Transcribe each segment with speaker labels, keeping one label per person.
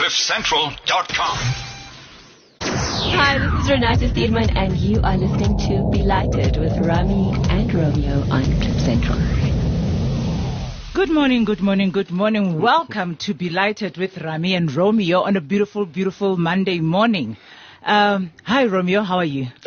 Speaker 1: CliffCentral.com.
Speaker 2: Hi, this is Renata Steedman, and you are listening to Be Lighted with Rami and Romeo on Cliff Central.
Speaker 3: Good morning, good morning, good morning. Welcome to Be Lighted with Rami and Romeo on a beautiful, beautiful Monday morning. Hi, Romeo. How are you?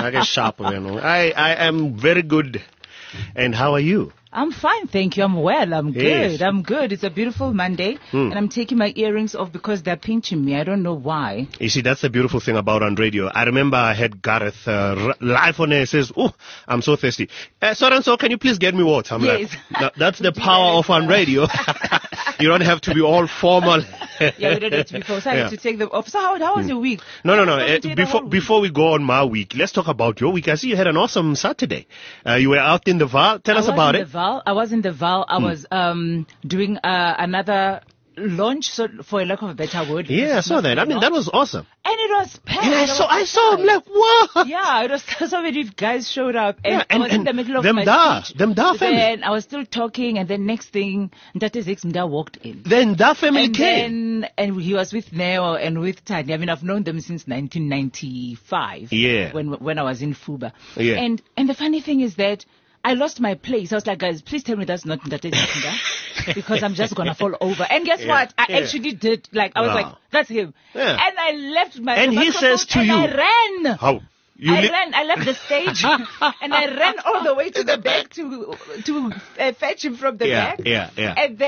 Speaker 4: I am very good. And how are you?
Speaker 3: I'm fine, thank you. I'm well. I'm good.
Speaker 4: Yes.
Speaker 3: I'm good. It's a beautiful Monday, and I'm taking my earrings off because they're pinching me. I don't know why.
Speaker 4: You see, that's the beautiful thing about on radio. I remember I had Gareth live on air. Says, "Oh, I'm so thirsty. So and so, can you please get me water?" I'm
Speaker 3: Yes.
Speaker 4: like, that's the power of on radio. You don't have to be all formal.
Speaker 3: Yeah, we don't have to be forced. I had to take them off. So how was your week?
Speaker 4: No. Before we go on my week, let's talk about your week. I see you had an awesome Saturday. You were out in the Val. Tell us about it.
Speaker 3: I was in the Val. I was doing another launch, so for a lack of a better word.
Speaker 4: Yeah, I saw that. I mean, that was awesome.
Speaker 3: And it was packed.
Speaker 4: And I saw him like, what?
Speaker 3: Yeah, it was so many guys showed up. And I was in the middle of
Speaker 4: them
Speaker 3: my speech.
Speaker 4: Them family.
Speaker 3: Then I was still talking, and then next thing, Ndate Zixmda walked in.
Speaker 4: Then that family came.
Speaker 3: And he was with Neo and with Tanya. I mean, I've known them since 1995.
Speaker 4: Yeah.
Speaker 3: When I was in Fuba.
Speaker 4: Yeah.
Speaker 3: And the funny thing is that I lost my place. I was like, guys, please tell me that's not Ndate Zixmda, because I'm just going to fall over. And guess what? I actually did. Like, I was like, that's him.
Speaker 4: Yeah.
Speaker 3: And I left my
Speaker 4: And he says to you,
Speaker 3: I ran.
Speaker 4: How?
Speaker 3: I left the stage and I ran all the way to the back to fetch him from the back.
Speaker 4: Yeah.
Speaker 3: And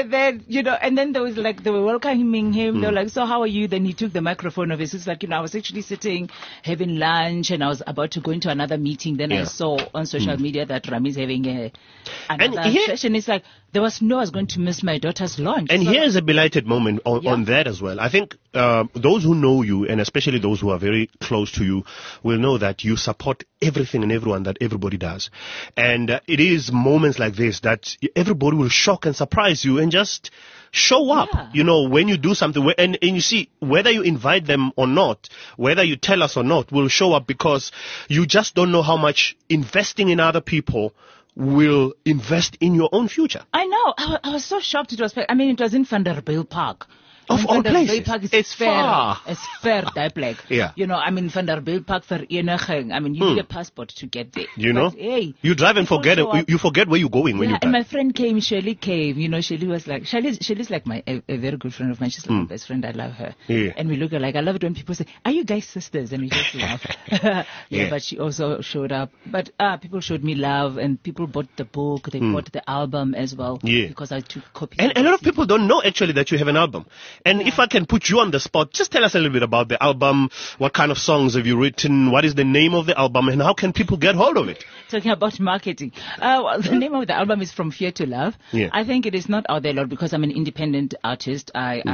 Speaker 3: then there was like, they were welcoming him. They were like, so how are you? Then he took the microphone of his. It's like, I was actually sitting having lunch and I was about to go into another meeting. Then I saw on social media that Rami's having another session. It's like, I was going to miss my daughter's launch.
Speaker 4: And here's a belated moment on that as well. I think those who know you, and especially those who are very close to you, will know that you support everything and everyone that everybody does. And it is moments like this that everybody will shock and surprise you and just show up, when you do something. And you see, whether you invite them or not, whether you tell us or not, will show up because you just don't know how much investing in other people will invest in your own future.
Speaker 3: I know. I was so shocked. It was in Vanderbilt Park.
Speaker 4: Of all places.
Speaker 3: Park is
Speaker 4: it's far.
Speaker 3: It's fair, Duiplek.
Speaker 4: Yeah.
Speaker 3: Vanderbilt Park for Vereniging. You need a passport to get there. Hey,
Speaker 4: you drive and forget it. You forget where you're going when you drive.
Speaker 3: And my friend came, Shirley came. Shirley was like, Shirley's like a very good friend of mine. She's like my best friend. I love her.
Speaker 4: Yeah.
Speaker 3: And we look at I love it when people say, are you guys sisters? And we just laugh. But she also showed up. But people showed me love and people bought the book. They bought the album as well.
Speaker 4: Yeah.
Speaker 3: Because I took copies.
Speaker 4: And a lot of people don't know actually that you have an album. And if I can put you on the spot, just tell us a little bit about the album. What kind of songs have you written? What is the name of the album? And how can people get hold of it?
Speaker 3: Talking about marketing. The name of the album is From Fear to Love.
Speaker 4: Yeah.
Speaker 3: I think it is not out there a lot because I'm an independent artist.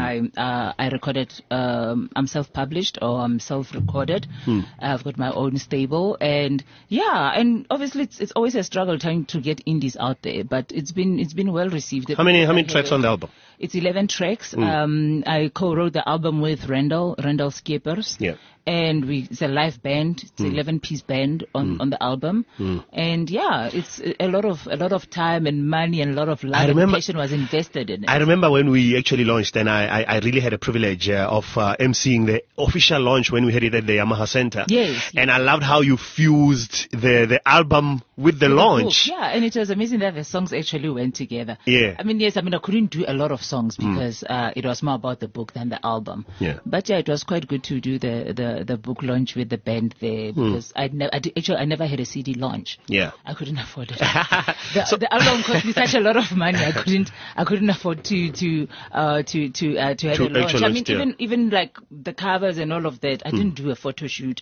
Speaker 3: I recorded, I'm self-published or I'm self-recorded. I've got my own stable. And obviously it's always a struggle trying to get indies out there, but it's been well received.
Speaker 4: How many tracks on the album?
Speaker 3: It's 11 tracks. I co-wrote the album with Randall Skippers.
Speaker 4: Yeah.
Speaker 3: And it's a live band. It's an 11-piece band on the album. And it's a lot of time and money and a lot of love and passion was invested in it.
Speaker 4: I remember when we actually launched, and I really had a privilege of emceeing the official launch when we had it at the Yamaha Center.
Speaker 3: Yes.
Speaker 4: And I loved how you fused the album with the launch.
Speaker 3: Yeah, and it was amazing that the songs actually went together.
Speaker 4: Yeah.
Speaker 3: I couldn't do a lot of songs because it was more about the book than the album.
Speaker 4: Yeah.
Speaker 3: But it was quite good to do the book launch with the band there because I never had a CD launch.
Speaker 4: Yeah.
Speaker 3: I couldn't afford it. The album cost me such a lot of money. I couldn't afford to have a launch. Even like the covers and all of that, I didn't do a photo shoot.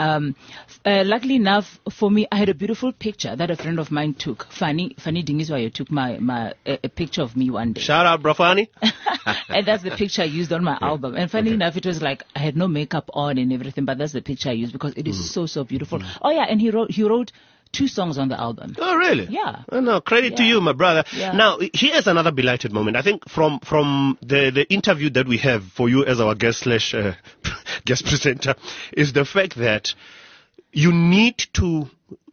Speaker 3: Luckily enough for me, I had a beautiful picture that a friend of mine took. Fanny Dingiswayo took a picture of me one day.
Speaker 4: Shout out, bro, Fanny.
Speaker 3: And that's the picture I used on my album. And funny enough, it was like I had no makeup on and everything, but that's the picture I used because it is so beautiful. Oh yeah, and he wrote 2 songs on the album.
Speaker 4: Oh, really?
Speaker 3: Yeah.
Speaker 4: Oh, no, credit to you, my brother.
Speaker 3: Yeah.
Speaker 4: Now, here's another belated moment. I think from the interview that we have for you as our guest presenter is the fact that you need to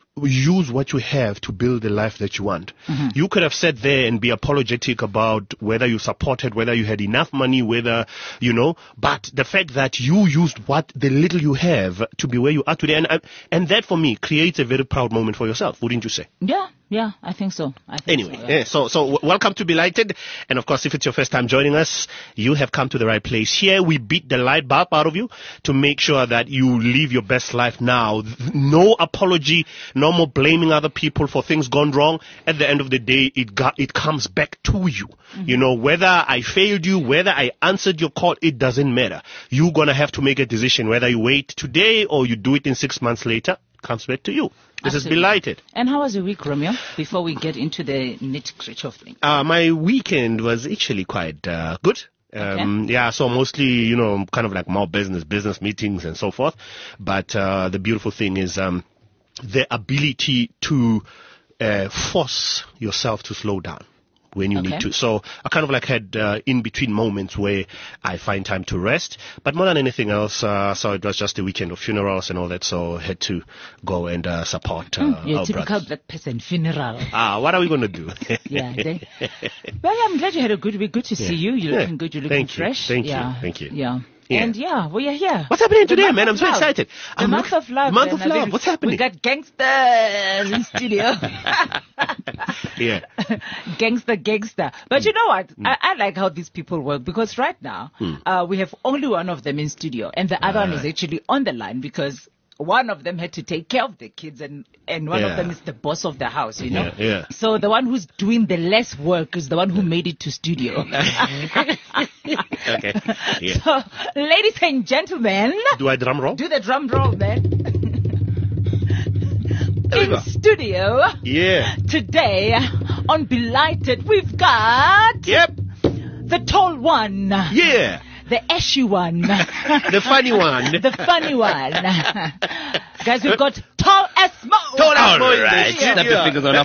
Speaker 4: use what you have to build the life that you want. You could have sat there and be apologetic about whether you supported, whether you had enough money, whether, but the fact that you used what the little you have to be where you are today, and that for me creates a very proud moment for yourself, wouldn't you say?
Speaker 3: Yeah, I think so.
Speaker 4: So welcome to Belighted. And of course, if it's your first time joining us, you have come to the right place. Here we beat the light bulb out of you to make sure that you live your best life now. No apology, no more blaming other people for things gone wrong. At the end of the day, it comes back to you. Whether I failed you, whether I answered your call, it doesn't matter. You're going to have to make a decision whether you wait today or you do it in 6 months later. Comes back to you. This is Belighted.
Speaker 3: And how was your week, Romeo, before we get into the nitty-gritty of things?
Speaker 4: My weekend was actually quite good. So mostly, kind of like more business meetings and so forth. But the beautiful thing is the ability to force yourself to slow down when you need to. So I kind of like had in-between moments where I find time to rest. But more than anything else, so it was just a weekend of funerals and all that, so I had to go and support
Speaker 3: your
Speaker 4: our
Speaker 3: typical
Speaker 4: brothers.
Speaker 3: black person funeral.
Speaker 4: What are we going to do?
Speaker 3: Well, I'm glad you had a good week. Good to see you. You're looking good. You're looking fresh.
Speaker 4: Thank you.
Speaker 3: Yeah. And we are here.
Speaker 4: What's happening today, man? I'm so excited.
Speaker 3: The month of love.
Speaker 4: Month of love. What's happening?
Speaker 3: We got gangsters in studio. Gangster. But you know what? I like how these people work, because right now we have only one of them in studio, and the other one is actually on the line because one of them had to take care of the kids, and one of them is the boss of the house,
Speaker 4: Yeah.
Speaker 3: So the one who's doing the less work is the one who made it to studio.
Speaker 4: Okay. Yeah.
Speaker 3: So, ladies and gentlemen,
Speaker 4: Do I drum roll?
Speaker 3: do the drum roll, man. In studio today on Belighted, we've got the tall one.
Speaker 4: Yeah.
Speaker 3: The ashy one.
Speaker 4: The funny one.
Speaker 3: The funny one. Guys, we've got Tall as Mo.
Speaker 4: Tall as Mo.
Speaker 1: All right. Snap your fingers on up.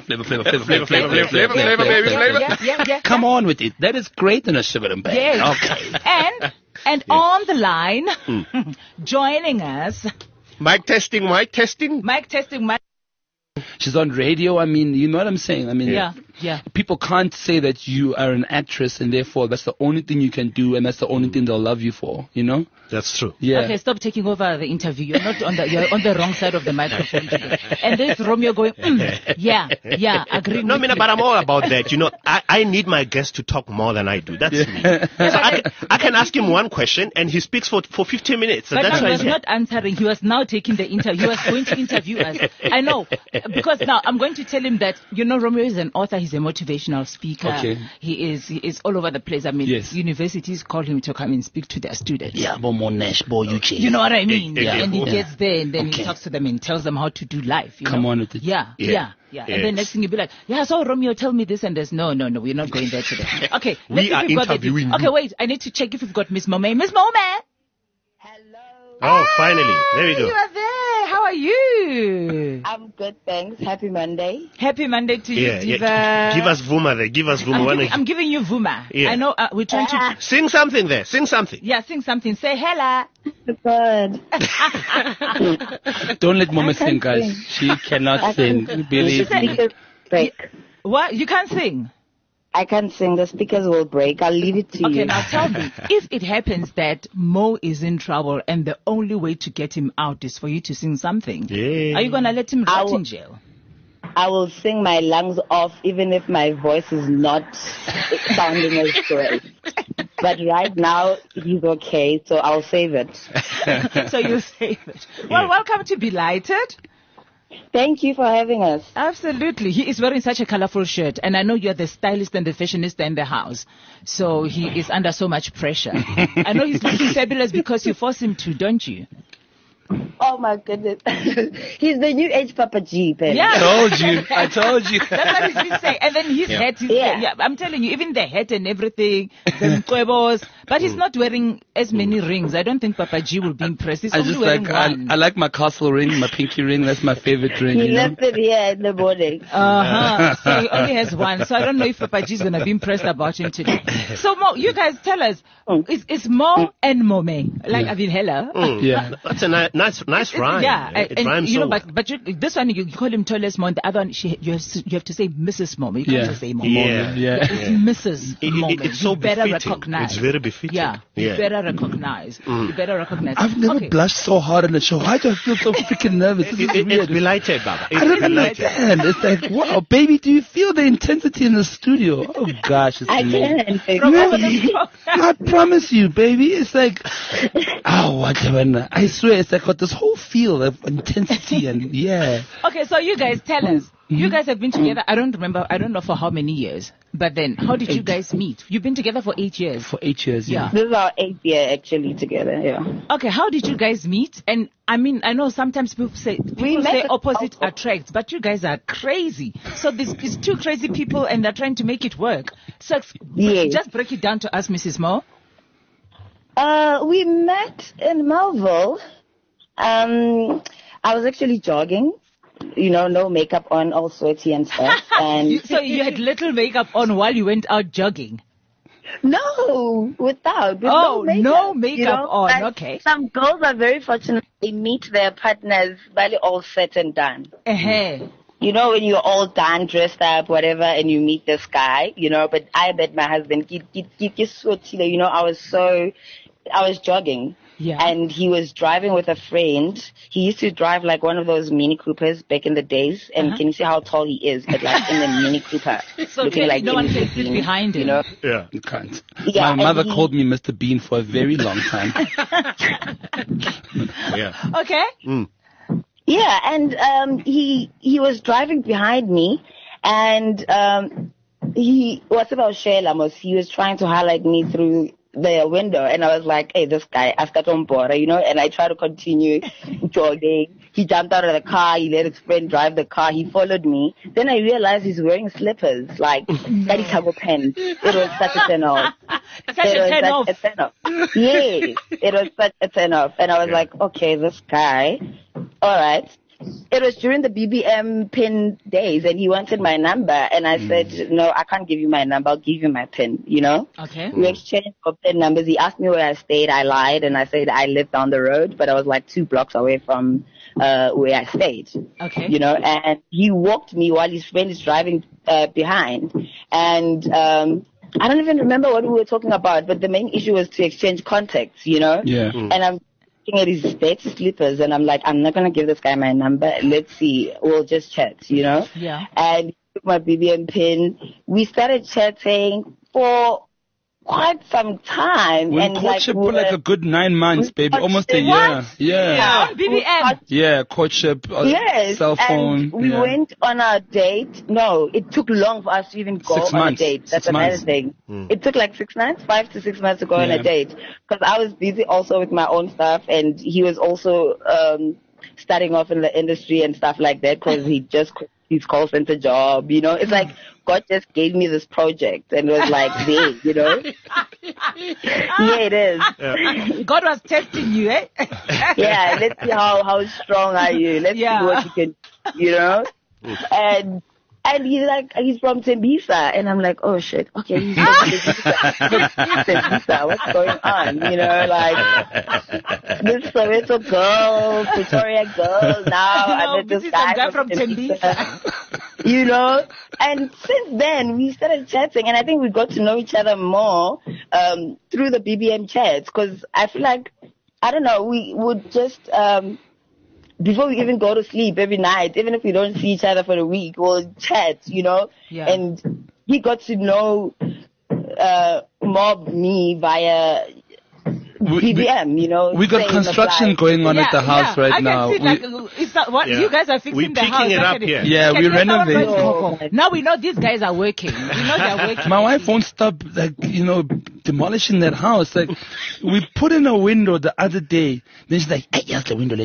Speaker 1: Flavor.
Speaker 3: Yeah.
Speaker 1: Come on with it. That is great in a sugar and bang.
Speaker 3: Yes.
Speaker 1: Okay.
Speaker 3: And on the line, joining us.
Speaker 4: Mic testing.
Speaker 3: Mic testing.
Speaker 1: She's on radio. I mean, you know what I'm saying? I mean,
Speaker 3: yeah.
Speaker 1: People can't say that you are an actress and therefore that's the only thing you can do and that's the only thing they'll love you for,
Speaker 4: That's true.
Speaker 1: Yeah.
Speaker 3: Okay, stop taking over the interview. You're not you're on the wrong side of the microphone today. And there's Romeo going, agree.
Speaker 4: No, but I'm all about that. I need my guest to talk more than I do. That's me. So I can ask him one question and he speaks for 15 minutes. So
Speaker 3: but
Speaker 4: that's
Speaker 3: he was not answering. He was now taking the interview. He was going to interview us. I know. Because now I'm going to tell him that, Romeo is an author. He's a motivational speaker.
Speaker 1: Okay.
Speaker 3: He is all over the place. I mean, universities call him to come and speak to their students.
Speaker 1: Yeah,
Speaker 3: you know what I mean?
Speaker 1: Yeah.
Speaker 3: And he gets there and then he talks to them and tells them how to do life.
Speaker 1: Come on with it.
Speaker 3: Yeah.
Speaker 4: Yes.
Speaker 3: And then next thing you'll be like, so Romeo, tell me this and this. No, we're not going there today. Okay.
Speaker 4: We are interviewing you.
Speaker 3: Okay, wait. I need to check if we've got Miss Mome. Miss Mome!
Speaker 5: Hello.
Speaker 4: Oh, finally. There we go.
Speaker 3: You are there. How are you?
Speaker 5: I'm good, thanks. Happy Monday.
Speaker 3: Happy Monday to you, Diva.
Speaker 4: Yeah. Give us Vuma there. Give us Vuma.
Speaker 3: I'm giving you Vuma.
Speaker 4: Yeah.
Speaker 3: I know we're trying to...
Speaker 4: Sing something there. Sing something.
Speaker 3: Yeah, sing something. Say hella.
Speaker 5: Good.
Speaker 1: Don't let Mama sing, guys. She cannot sing. Believe me.
Speaker 5: Speakers break.
Speaker 3: What? You can't sing?
Speaker 5: I can't sing. The speakers will break. I'll leave it to you.
Speaker 3: Okay, now tell me, if it happens that Mo is in trouble and the only way to get him out is for you to sing something, are you going to let him rot in jail?
Speaker 5: I will sing my lungs off even if my voice is not sounding as great. But right now, he's okay, so I'll save it.
Speaker 3: So you'll save it. Well, welcome to Belighted.
Speaker 5: Thank you for having us.
Speaker 3: Absolutely. He is wearing such a colorful shirt, and I know you're the stylist and the fashionista in the house, so he is under so much pressure. I know he's looking fabulous because you force him to, don't you?
Speaker 5: Oh my goodness. He's the new age Papa G, Ben.
Speaker 3: Yeah.
Speaker 1: I told you.
Speaker 3: That's what he's been saying. And then his hat, I'm telling you, even the hat and everything, the mqwebos, but he's not wearing as many rings. I don't think Papa G will be impressed. He's only wearing one.
Speaker 1: I like my castle ring, my pinky ring. That's my favorite ring.
Speaker 5: He left it here in the morning.
Speaker 3: So he only has one. So I don't know if Papa G is going to be impressed about him today. So Mo, you guys tell us, it's Mo and Mome. Like, I mean, hello.
Speaker 1: Yeah.
Speaker 4: That's a nice nice rhyme.
Speaker 3: Yeah,
Speaker 4: it rhymes
Speaker 3: you know,
Speaker 4: so
Speaker 3: but this one you call him Toles Mom. The other one you have to say Mrs. Mom. You can't just say Mom.
Speaker 1: Yeah.
Speaker 3: It's Mrs. Mom.
Speaker 4: It's so
Speaker 3: better
Speaker 4: befitting.
Speaker 3: recognize.
Speaker 4: It's very befitting.
Speaker 3: Yeah, you better recognize. You better recognize.
Speaker 1: I've never blushed so hard on the show. Why do I feel so freaking nervous? This is weird.
Speaker 4: It's belated, Baba.
Speaker 1: I don't understand. It's like, wow, baby, do you feel the intensity in the studio? Oh gosh, it's
Speaker 5: I
Speaker 1: amazing.
Speaker 5: can.
Speaker 1: I promise you, baby. It's like, oh, whatever. I swear, it's like got this whole feel of intensity and yeah.
Speaker 3: Okay, so you guys tell us. You guys have been together, I don't know for how many years, but then how did you guys meet? You've been together for 8 years.
Speaker 1: For 8 years, yeah.
Speaker 5: This is our 8th year actually together, yeah.
Speaker 3: Okay, how did you guys meet? And I mean, I know sometimes people say opposite attracts, but you guys are crazy. So these two crazy people and they're trying to make it work. So just break it down to us, Mrs. Mo.
Speaker 5: We met in Melville. I was actually jogging. You know, no makeup on, all sweaty and stuff. And
Speaker 3: so you had little makeup on while you went out jogging?
Speaker 5: No, without.
Speaker 3: No makeup on.
Speaker 5: And
Speaker 3: okay.
Speaker 5: Some girls are very fortunate. They meet their partners really all set and done. You know, when you're all done, dressed up, whatever, and you meet this guy, you know, but I met my husband. You know, I was jogging.
Speaker 3: Yeah.
Speaker 5: And he was driving with a friend. He used to drive like one of those Mini Coopers back in the days. And can you see how tall he is? But like in the Mini Cooper.
Speaker 3: So looking like no one can sit behind him.
Speaker 5: You know?
Speaker 4: Yeah.
Speaker 1: You can't.
Speaker 5: Yeah,
Speaker 1: my mother called me Mr. Bean for a very long time.
Speaker 4: Yeah.
Speaker 3: Okay.
Speaker 5: Yeah, and he was driving behind me, and he was trying to highlight me through the window, and I was like, hey, this guy, I start on board, you know, and I try to continue jogging. He jumped out of the car, he let his friend drive the car, he followed me. Then I realized he's wearing slippers, like Daddy Cargo pants. It was such a turn off. Yes, it was such a turn off. And I was like, okay, this guy, alright. It was during the BBM pin days, and he wanted my number, and I said, no, I can't give you my number, I'll give you my pin, you know?
Speaker 3: Okay.
Speaker 5: We exchanged for pin numbers. He asked me where I stayed. I lied, and I said I lived down the road, but I was like 2 blocks away from where I stayed.
Speaker 3: Okay.
Speaker 5: You know, and he walked me while his friend is driving behind, and I don't even remember what we were talking about, but the main issue was to exchange contacts, you know?
Speaker 1: Yeah.
Speaker 5: And I'm looking at his dirty slippers, and I'm like, I'm not going to give this guy my number. Let's see. We'll just chat, you know?
Speaker 3: Yeah.
Speaker 5: And he took my BBM pin. We started chatting for quite some time.
Speaker 1: We
Speaker 5: and
Speaker 1: courtship for like a good 9 months, baby. Almost a year.
Speaker 5: What?
Speaker 1: Yeah.
Speaker 3: BBM.
Speaker 1: Yeah, courtship,
Speaker 5: Yes.
Speaker 1: cell phone.
Speaker 5: And we went on our date. No, it took long for us to even go
Speaker 1: 6
Speaker 5: on
Speaker 1: months.
Speaker 5: a date. That's
Speaker 1: 6
Speaker 5: another
Speaker 1: months.
Speaker 5: thing. It took like 6 months, 5 to 6 months to go on a date. Because I was busy also with my own stuff, and he was also starting off in the industry and stuff like that, because he just quit his call center job. You know, it's like God just gave me this project and was like, there, you know. Yeah, it is.
Speaker 4: Yeah.
Speaker 3: God was testing you, eh?
Speaker 5: Yeah, let's see how strong are you. Let's see what you can, you know. And he's from Tembisa, and I'm like, oh shit, okay, he's from Tembisa. What's going on? You know, like this Soweto girl, Pretoria girl. Now I met this guy from Tembisa. You know, and since then we started chatting, and I think we got to know each other more through the BBM chats, because I feel like, I don't know, we would just before we even go to sleep every night, even if we don't see each other for a week, we'll chat, you know.
Speaker 3: Yeah.
Speaker 5: And he got to know more of me via BBM, you know.
Speaker 1: We got construction going on at the house right now.
Speaker 3: I can see, it's not what you guys are fixing the house.
Speaker 4: We're picking it up here.
Speaker 1: Yeah, we're renovating.
Speaker 3: Now we know these guys are working. We know they're working.
Speaker 1: My wife won't stop, like, you know, demolishing that house. Like, we put in a window the other day. Then she's like, hey, yes, the window.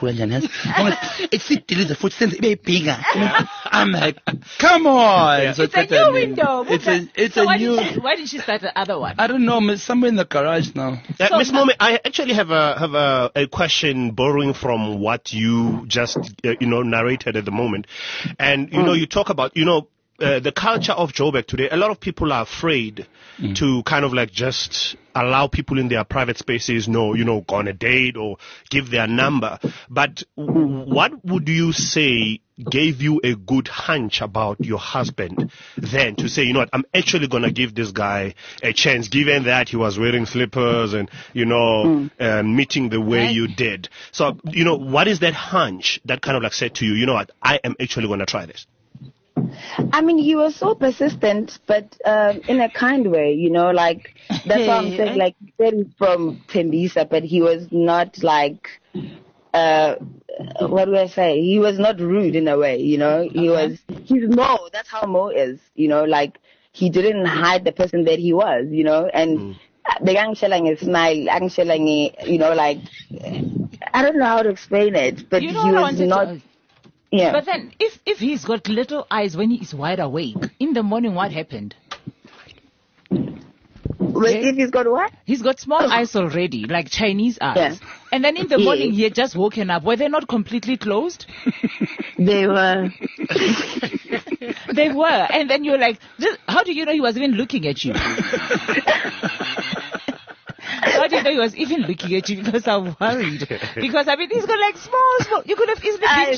Speaker 1: It's the foot sense bigger. I'm like, come on.
Speaker 3: Yeah. So it's a new window.
Speaker 1: It's a new.
Speaker 3: Why did she start the other one?
Speaker 1: I don't know. Somewhere in the garage now.
Speaker 4: Miss Momi, I actually have a question borrowing from what you just narrated at the moment, and you know, you talk about, you know, the culture of Joburg today, a lot of people are afraid to kind of like just allow people in their private spaces, go on a date or give their number. But what would you say gave you a good hunch about your husband then to say, I'm actually going to give this guy a chance, given that he was wearing slippers and, meeting the way you did. So, what is that hunch that kind of like said to you, I am actually going to try this?
Speaker 5: I mean, he was so persistent, but in a kind way, that's why I'm saying, like, he said he's from Tembisa, but he was not like, what do I say? He was not rude in a way, he's Mo. That's how Mo is, like, he didn't hide the person that he was, and the gang shelang smile, gang shelang, like, I don't know how to explain it, but he was not. Yeah.
Speaker 3: But then, if he's got little eyes when he is wide awake, in the morning, what happened?
Speaker 5: If he's got what?
Speaker 3: He's got small eyes already, like Chinese eyes. Yeah. And then in the morning, he had just woken up. Were they not completely closed?
Speaker 5: They were.
Speaker 3: They were. And then you're like, how do you know he was even looking at you? How do you know he was even looking at you? Because I'm worried. Because, he's got like small, you could have easily been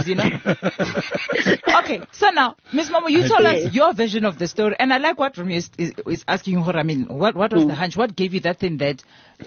Speaker 3: Chinese, Okay, so now, Miss Momo, you told us your version of the story. And I like what Rumi is asking her. What was the hunch? What gave you that thing that,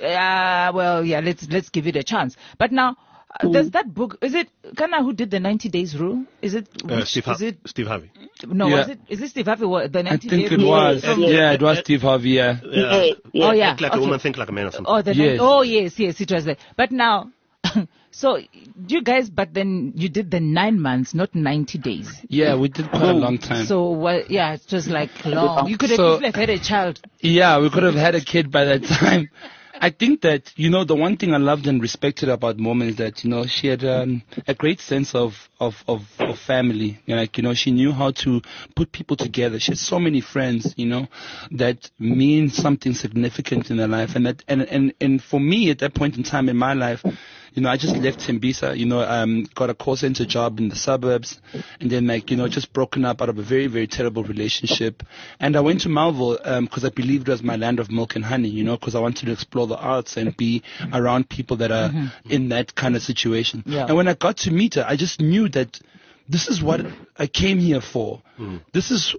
Speaker 3: let's give it a chance. But now, does that book, is it Kana who did the 90 Days Rule? Is it
Speaker 4: Steve Harvey?
Speaker 3: No, is it Steve Harvey? The 90
Speaker 1: I think
Speaker 3: Days
Speaker 1: it was. Yeah, it was Steve Harvey, yeah.
Speaker 3: Oh, yeah.
Speaker 4: Act like a woman, think like a man or something.
Speaker 3: Yes, it was there. But now, so you guys, but then you did the 9 months, not 90 days.
Speaker 1: Yeah, we did quite a long time.
Speaker 3: So, it's just like long. You could have easily had a child.
Speaker 1: Yeah, we could have had a kid by that time. I think that, the one thing I loved and respected about Momo is that, she had a great sense of family. She knew how to put people together. She had so many friends, that mean something significant in their life. And for me at that point in time in my life, I just left Tembisa, got a call center job in the suburbs, and then just broken up out of a very, very terrible relationship. And I went to Melville, because I believed it was my land of milk and honey, because I wanted to explore the arts and be around people that are in that kind of situation. Yeah. And when I got to meet her, I just knew that this is what I came here for. This is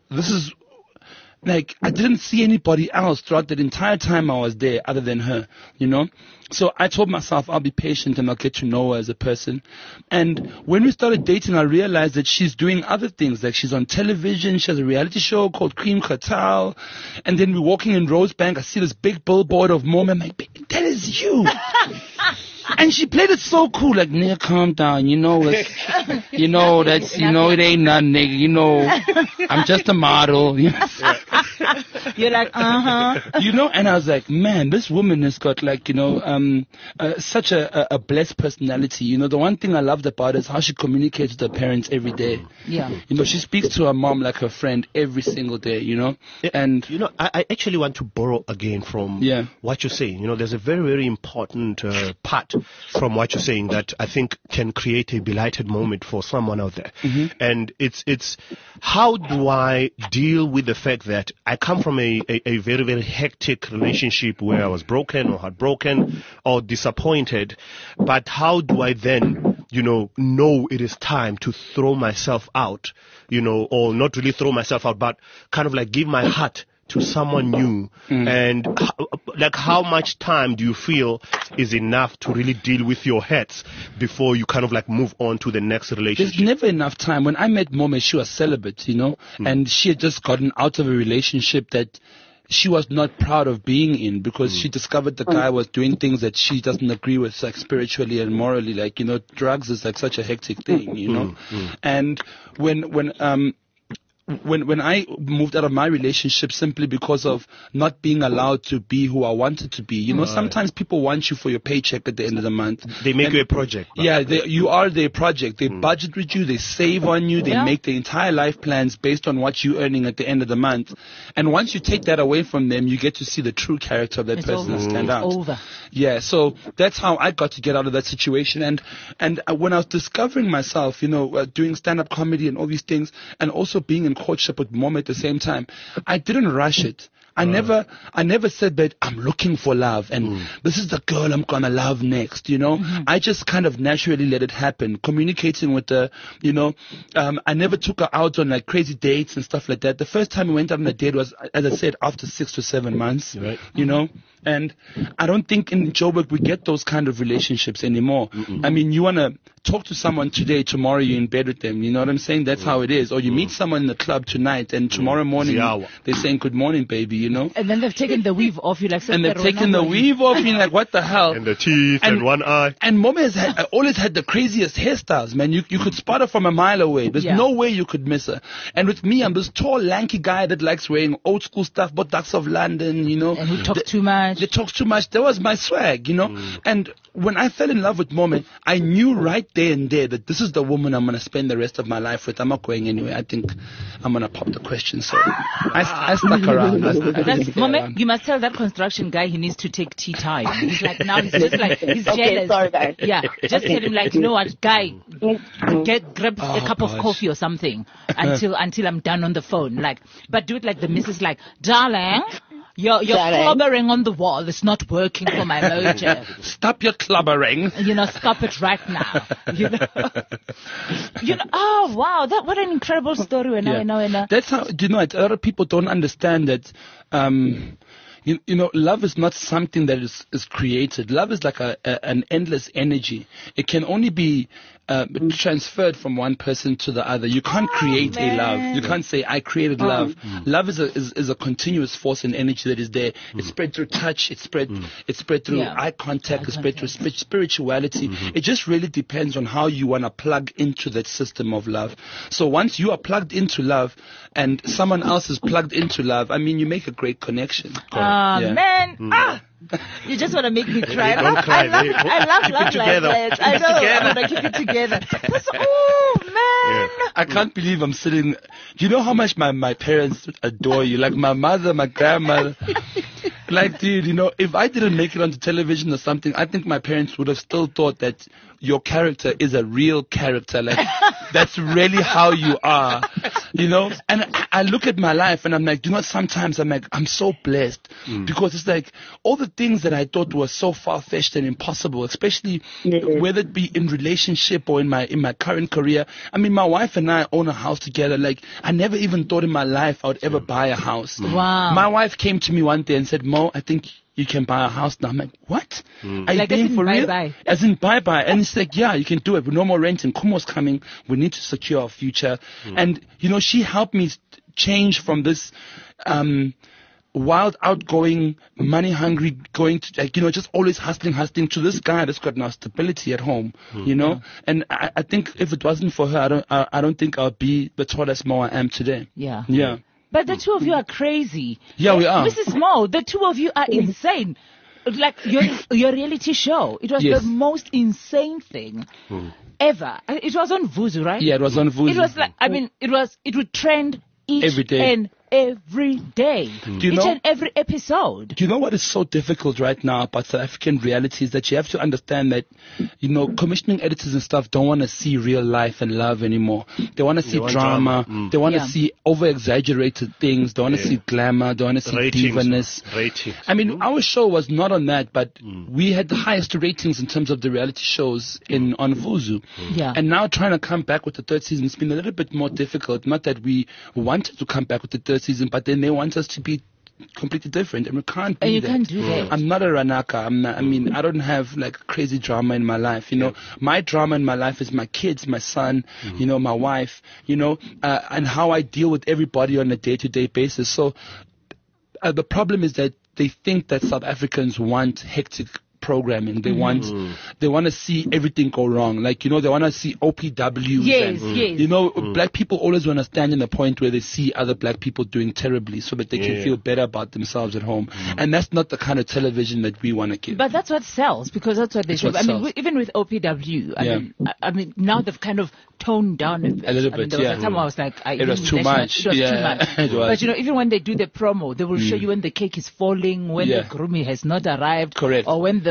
Speaker 1: like, I didn't see anybody else throughout that entire time I was there other than her, So I told myself I'll be patient and I'll get to know her as a person. And when we started dating, I realized that she's doing other things. Like, she's on television. She has a reality show called Cream Cartel. And then we're walking in Rosebank. I see this big billboard of Momo. I'm like, that is you. And she played it so cool, like, nigga, calm down, it's, that's, it ain't nothing, nigga, I'm just a model.
Speaker 3: You're like,
Speaker 1: and I was like, man, this woman has got like, such a blessed personality. The one thing I loved about her is how she communicates with her parents every day.
Speaker 3: Yeah.
Speaker 1: She speaks to her mom like her friend every single day, And,
Speaker 4: I actually want to borrow again from what you're saying. There's a very, very important part from what you're saying that I think can create a belated moment for someone out there. And it's how do I deal with the fact that I come from a very, very hectic relationship where I was broken or heartbroken or disappointed, but how do I then, know it is time to throw myself out, or not really throw myself out, but kind of like give my heart to someone new, and how much time do you feel is enough to really deal with your hurts before you kind of like move on to the next relationship?
Speaker 1: There's never enough time. When I met Momo, she was celibate, and she had just gotten out of a relationship that she was not proud of being in, because she discovered the guy was doing things that she doesn't agree with, like spiritually and morally. Like, drugs is like such a hectic thing, And when I moved out of my relationship simply because of not being allowed to be who I wanted to be. Sometimes people want you for your paycheck at the end of the month.
Speaker 4: They make you a project.
Speaker 1: Yeah, you are their project. They budget with you, they save on you, they make their entire life plans based on what you're earning at the end of the month. And once you take that away from them, you get to see the true character of that person and stand out.
Speaker 3: Over.
Speaker 1: Yeah, so that's how I got to get out of that situation. And when I was discovering myself, doing stand-up comedy and all these things, and also being in courtship with Mom at the same time, I didn't rush it. I never said that I'm looking for love and this is the girl I'm gonna love next, you know. I just kind of naturally let it happen, communicating with her, you know. I never took her out on like crazy dates and stuff like that. The first time we went out on a date was, as I said, after 6 to 7 months, right. You know. And I don't think in Joburg we get those kind of relationships anymore. I mean, you want to talk to someone today, tomorrow you're in bed with them. You know what I'm saying? That's how it is. Or you meet someone in the club tonight and tomorrow morning they're saying, good morning, baby, you know?
Speaker 3: And then they've taken the weave off you like...
Speaker 1: And they've taken the weave off you like, what the hell?
Speaker 4: And the teeth and one eye.
Speaker 1: And Mom has always had the craziest hairstyles, man. You could spot her from a mile away. There's no way you could miss her. And with me, I'm this tall, lanky guy that likes wearing old school stuff, but Ducks of London, you know?
Speaker 3: And who talks too much.
Speaker 1: They talk too much. That was my swag, you know. And when I fell in love with Mom, I knew right there and there that this is the woman I'm going to spend the rest of my life with. I'm not going anywhere. I think I'm going to pop the question. So I stuck around.
Speaker 3: Mom, you must tell that construction guy he needs to take tea time. He's like, now he's just like, he's jealous.
Speaker 5: Okay, sorry, guys.
Speaker 3: Yeah, just tell him like, you know what, guy, grab a cup of coffee or something until I'm done on the phone. Like, but do it like the missus, like, darling, You're clobbering on the wall. It's not working for my mojo.
Speaker 1: Stop your clobbering.
Speaker 3: You know, stop it right now. You know. Oh wow, what an incredible story.
Speaker 1: That's how. You know, a lot of people don't understand that. You know, love is not something that is created. Love is like an endless energy. It can only be transferred from one person to the other. You can't create a love. You can't say, I created love. Love is a continuous force and energy that is there. It's spread through touch. It's spread through eye contact. It's spread through spirituality. It just really depends on how you want to plug into that system of love. So once you are plugged into love and someone else is plugged into love, I mean, you make a great connection.
Speaker 3: Man. You just want to make me cry.
Speaker 4: Don't cry.
Speaker 3: I love love like that. I know. I want to keep it together. Oh, man.
Speaker 1: I can't believe I'm sitting. Do you know how much my parents adore you? Like my mother, my grandmother. Like, dude, you know, if I didn't make it onto television or something, I think my parents would have still thought that your character is a real character. Like, that's really how you are, you know? And I look at my life and I'm like, you know, sometimes I'm like, I'm so blessed because it's like all the things that I thought were so far-fetched and impossible, especially whether it be in relationship or in my current career. I mean, my wife and I own a house together. Like, I never even thought in my life I would ever buy a house.
Speaker 3: Wow.
Speaker 1: My wife came to me one day and said, Mo, I think you can buy a house now. I'm like, what? Are you
Speaker 3: like
Speaker 1: paying for real?
Speaker 3: Bye-bye.
Speaker 1: As in bye-bye. And it's like, yeah, you can do it. With no more renting. Kumo's coming. We need to secure our future. And, you know, she helped me change from this wild, outgoing, money-hungry, going to, like, you know, just always hustling to this guy that's got now stability at home, you know? And I think if it wasn't for her, I don't think I'd be the tallest Mo I am today.
Speaker 3: Yeah.
Speaker 1: Yeah.
Speaker 3: But the two of you are crazy.
Speaker 1: Yeah, we are.
Speaker 3: Mrs. Mo, the two of you are insane. Like your reality show, it was the most insane thing ever. It was on Vuzu, right?
Speaker 1: Yeah, it was on Vuzu.
Speaker 3: It was like, I mean, it would trend
Speaker 1: every day.
Speaker 3: And every day. Each and every episode.
Speaker 1: Do you know what is so difficult right now about South African reality is that you have to understand that, you know, commissioning editors and stuff don't want to see real life and love anymore. They want to see drama. They want to see over-exaggerated things. They want to see glamour. They want to see divaness. I mean, our show was not on that, but we had the highest ratings in terms of the reality shows on Vuzu.
Speaker 3: Yeah.
Speaker 1: And now trying to come back with the third season, it's been a little bit more difficult. Not that we wanted to come back with the third season, but then they want us to be completely different, and we can't be that.
Speaker 3: Can't do that.
Speaker 1: I'm not a Ranaka. I mean, I don't have like crazy drama in my life. You know, my drama in my life is my kids, my son, you know, my wife, you know, and how I deal with everybody on a day-to-day basis. So the problem is that they think that South Africans want hectic programming. They want to see everything go wrong. Like, you know, they want to see OPWs.
Speaker 3: Yes.
Speaker 1: You know, black people always want to stand in the point where they see other black people doing terribly so that they can feel better about themselves at home. And that's not the kind of television that we want to give.
Speaker 3: But that's what sells, because that's what they show. I mean, even with OPW, I mean, now they've kind of toned down a bit.
Speaker 1: A little bit,
Speaker 3: there was a time I was like,
Speaker 1: it was too much.
Speaker 3: It was too much.
Speaker 1: It was.
Speaker 3: But, you know, even when they do the promo, they will show you when the cake is falling, when the groomie has not arrived.
Speaker 1: Correct.
Speaker 3: Or when the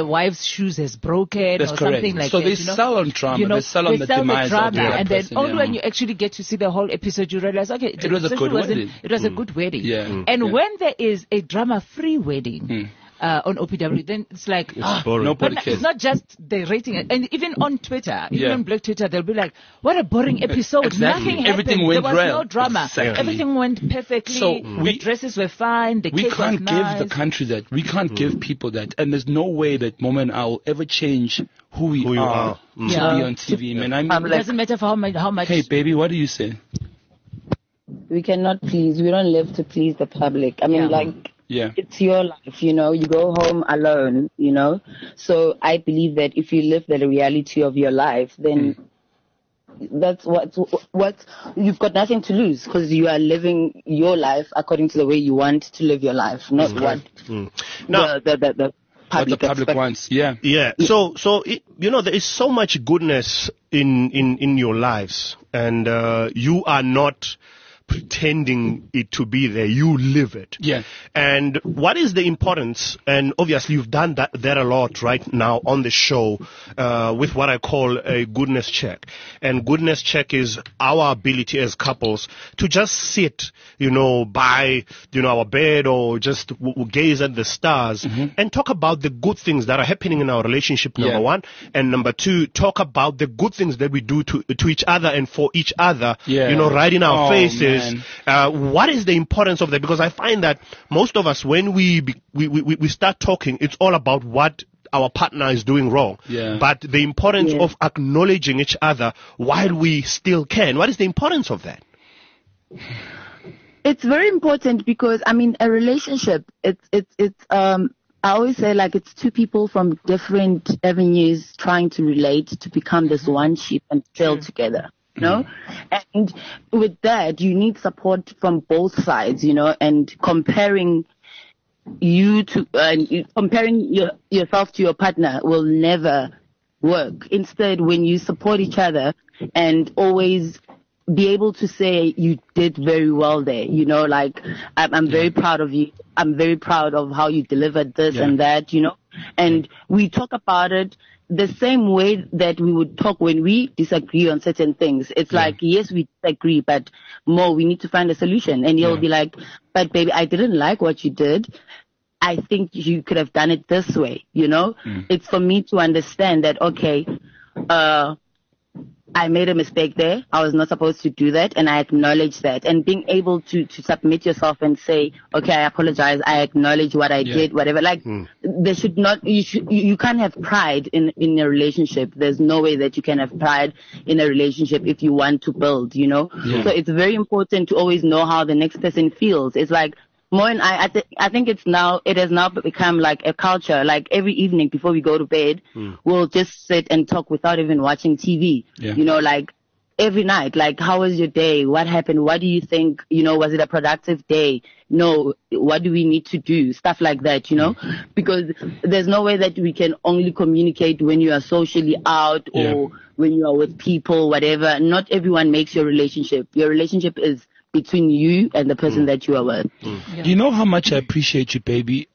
Speaker 3: wife's shoes has broken or something like
Speaker 1: so
Speaker 3: that.
Speaker 1: They sell on drama. They sell on the demise of the
Speaker 3: and then
Speaker 1: person,
Speaker 3: only when you actually get to see the whole episode, you realize, okay,
Speaker 1: it was a good wedding.
Speaker 3: It was a good wedding.
Speaker 1: Yeah.
Speaker 3: And when there is a drama-free wedding, on OPW, then it's like,
Speaker 1: nobody cares.
Speaker 3: It's not just the rating. And even on Twitter, even on Black Twitter, they'll be like, what a boring episode.
Speaker 1: Exactly.
Speaker 3: Nothing
Speaker 1: Everything
Speaker 3: happened.
Speaker 1: went
Speaker 3: There was
Speaker 1: well.
Speaker 3: no drama.
Speaker 1: Exactly.
Speaker 3: Everything went perfectly.
Speaker 1: So
Speaker 3: the dresses were fine. The
Speaker 1: we
Speaker 3: cake
Speaker 1: can't
Speaker 3: was nice.
Speaker 1: give the country that. We can't give people that. And there's no way that Mom and I will ever change who we are to be on TV. Man, I mean,
Speaker 3: it doesn't matter for how much.
Speaker 1: Hey, baby, what do you say?
Speaker 5: We cannot please. We don't live to please the public. I mean, it's your life, you know. You go home alone, you know. So I believe that if you live the reality of your life, then that's what you've got nothing to lose, because you are living your life according to the way you want to live your life, not what the
Speaker 1: public wants. Yeah.
Speaker 4: So there is so much goodness in your lives, and you are not pretending it to be there. You live it.
Speaker 1: Yeah.
Speaker 4: And what is the importance? And obviously you've done that a lot right now on the show with what I call a goodness check. And goodness check is our ability as couples to just sit, by, our bed or just gaze at the stars and talk about the good things that are happening in our relationship, number one. And number two, talk about the good things that we do to each other and for each other, right in our faces. What is the importance of that? Because I find that most of us, when we start talking, it's all about what our partner is doing wrong.
Speaker 1: Yeah.
Speaker 4: But the importance of acknowledging each other while we still can. What is the importance of that?
Speaker 5: It's very important because, I mean, a relationship, I always say, like, it's two people from different avenues trying to relate to become this one ship and sail together. And with that, you need support from both sides, and comparing yourself to your partner will never work. Instead, when you support each other and always be able to say you did very well there, like, I'm very proud of you. I'm very proud of how you delivered this and that, and we talk about it the same way that we would talk when we disagree on certain things. It's like, yes, we disagree, but we need to find a solution. And you'll be like, but baby, I didn't like what you did. I think you could have done it this way, It's for me to understand that, okay, I made a mistake there. I was not supposed to do that, and I acknowledge that. And being able to submit yourself and say, okay, I apologize. I acknowledge what I did, whatever. Like, there should not, you can't have pride in a relationship. There's no way that you can have pride in a relationship if you want to build, So it's very important to always know how the next person feels. It's like, Mo and I think it has now become like a culture. Like, every evening before we go to bed, we'll just sit and talk without even watching TV. Like, every night, like, how was your day? What happened? What do you think? Was it a productive day? No, what do we need to do? Stuff like that, because there's no way that we can only communicate when you are socially out or when you are with people, whatever. Not everyone makes your relationship. Your relationship is between you and the person that you are with.
Speaker 1: You know how much I appreciate you, baby.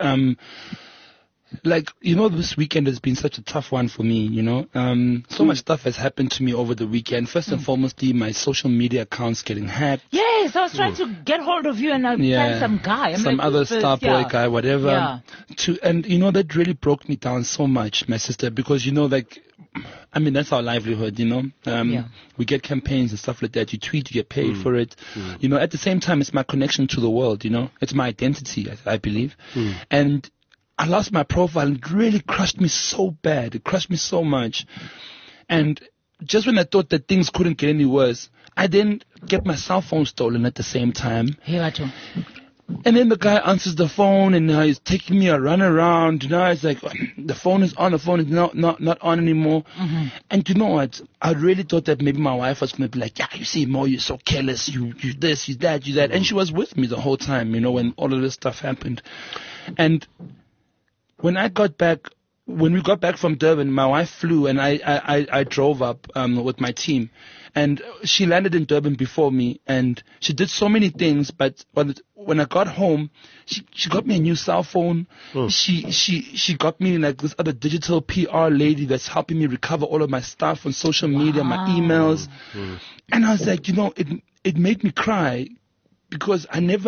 Speaker 1: This weekend has been such a tough one for me, So much stuff has happened to me over the weekend. First and foremostly, my social media account's getting hacked.
Speaker 3: Yes, I was trying to get hold of you and I found some guy.
Speaker 1: Some other star boy guy, whatever.
Speaker 3: Yeah.
Speaker 1: And that really broke me down so much, my sister, because, that's our livelihood, We get campaigns and stuff like that. You tweet, you get paid for it. At the same time, it's my connection to the world, It's my identity, I believe. And I lost my profile and it really crushed me so bad. It crushed me so much. And just when I thought that things couldn't get any worse, I then get my cell phone stolen at the same time. And then the guy answers the phone and he's taking me a run around. It's like, the phone is on, the phone is not on anymore. And you know what? I really thought that maybe my wife was going to be like, you see, Mo, you're so careless. You this, you that, you that. And she was with me the whole time, when all of this stuff happened. And when I got back, when we got back from Durban, my wife flew and I drove up with my team. And she landed in Durban before me, and she did so many things. But when I got home, she got me a new cell phone. She got me like this other digital PR lady that's helping me recover all of my stuff on social media, my emails. And I was like, it made me cry because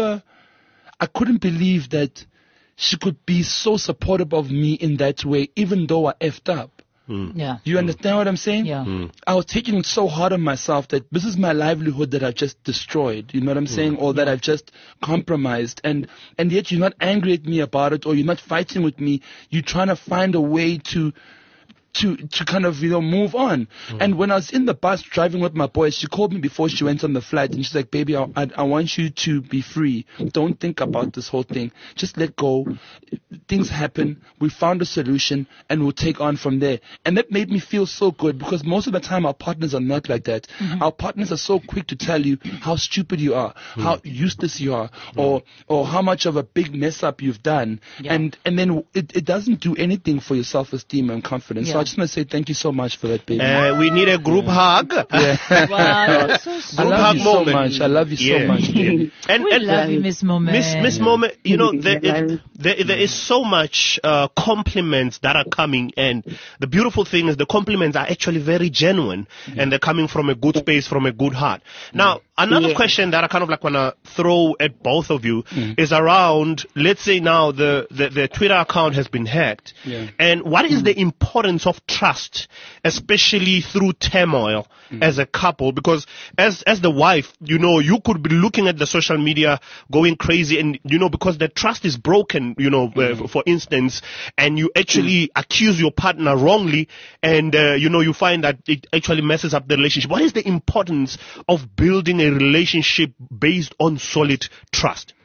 Speaker 1: I couldn't believe that she could be so supportive of me in that way, even though I effed up.
Speaker 3: Yeah.
Speaker 1: You understand what I'm saying?
Speaker 3: Yeah.
Speaker 1: I was taking it so hard on myself that this is my livelihood that I've just destroyed. You know what I'm saying? Or that I've just compromised. And yet you're not angry at me about it, or you're not fighting with me. You're trying to find a way to kind of, move on. And when I was in the bus driving with my boys, she called me before she went on the flight, and she's like, baby, I want you to be free. Don't think about this whole thing. Just let go. Things happen. We found a solution, and we'll take on from there. And that made me feel so good, because most of the time our partners are not like that. Our partners are so quick to tell you how stupid you are, how useless you are, or how much of a big mess up you've done. And then it doesn't do anything for your self-esteem and confidence. So I just want to say thank you so much for that, baby.
Speaker 4: We need a group hug.
Speaker 3: Wow, that's so sweet.
Speaker 1: I love you so much. I love you so much, baby.
Speaker 4: And
Speaker 3: love you, Miss Moment.
Speaker 4: Miss Moment, there is so much compliments that are coming, and the beautiful thing is the compliments are actually very genuine, and they're coming from a good space, from a good heart. Now, another question that I kind of like want to throw at both of you is around, let's say now the Twitter account has been hacked, and what is the importance of trust, especially through turmoil as a couple? Because as the wife, you could be looking at the social media going crazy, and because the trust is broken, for instance, and you actually accuse your partner wrongly, and you find that it actually messes up the relationship. What is the importance of building a relationship based on solid trust?